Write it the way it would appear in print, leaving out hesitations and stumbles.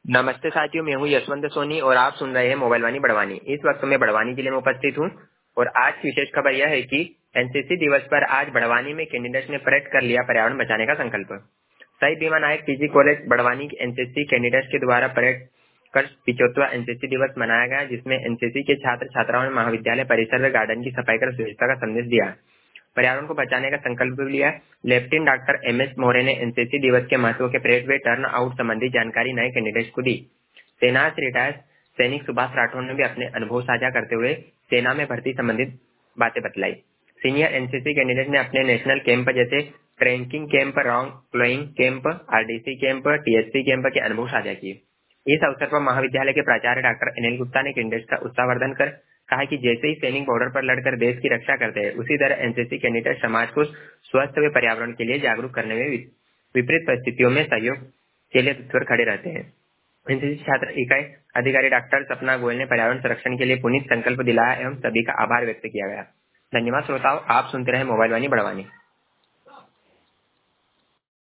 नमस्ते साथियों, मैं हूं यशवंत सोनी और आप सुन रहे हैं मोबाइल वाणी बड़वानी। इस वक्त मैं बड़वानी जिले में उपस्थित हूं और आज की विशेष खबर यह है कि एनसीसी दिवस पर आज बड़वानी में कैंडिडेट्स ने परेड कर लिया पर्यावरण बचाने का संकल्प। शहीद भीमा नायक पीजी कॉलेज बड़वानी के एनसीसी कैंडिडेट्स के द्वारा परेड कर 75वां एनसीसी दिवस मनाया गया, जिसमें एनसीसी के छात्र छात्राओं ने महाविद्यालय परिसर व गार्डन की सफाई कर स्वच्छता का संदेश दिया, पर्यावरण को बचाने का संकल्प भी लिया। लेफ्टिनेंट डॉक्टर एमएस मौर्य ने एनसीसी दिवस के महत्व के परेड व टर्न आउट संबंधी जानकारी नए कैंडिडेट्स को दी। सेना से रिटायर्ड सैनिक सुभाष राठौर ने भी अपने अनुभव साझा करते हुए सेना में भर्ती संबंधित बातें बतलाई। सीनियर एनसीसी कैंडिडेट ने अपने नेशनल कैंप जैसे ट्रेनिंग कैंप, रॉन्ग फ्लोइंग camp, RDC camp, TSP camp के अनुभव साझा किए। इस अवसर पर महाविद्यालय के प्राचार्य डॉक्टर अनिल गुप्ता ने कैंडिडेट्स का उत्साहवर्धन कर कहा कि जैसे ही सैनिक बॉर्डर पर लड़कर देश की रक्षा करते हैं, उसी तरह एनसीसी कैंडिडेट समाज को स्वस्थ व पर्यावरण के लिए जागरूक करने में विपरीत परिस्थितियों में सहयोग के लिए तत्पर खड़े रहते हैं। एनसीसी छात्र इकाई अधिकारी डॉक्टर सपना गोयल ने पर्यावरण संरक्षण के लिए पुनीत संकल्प दिलाया एवं सभी का आभार व्यक्त किया गया। धन्यवाद श्रोताओं, आप सुनते रहे मोबाइल वाणी बड़वानी।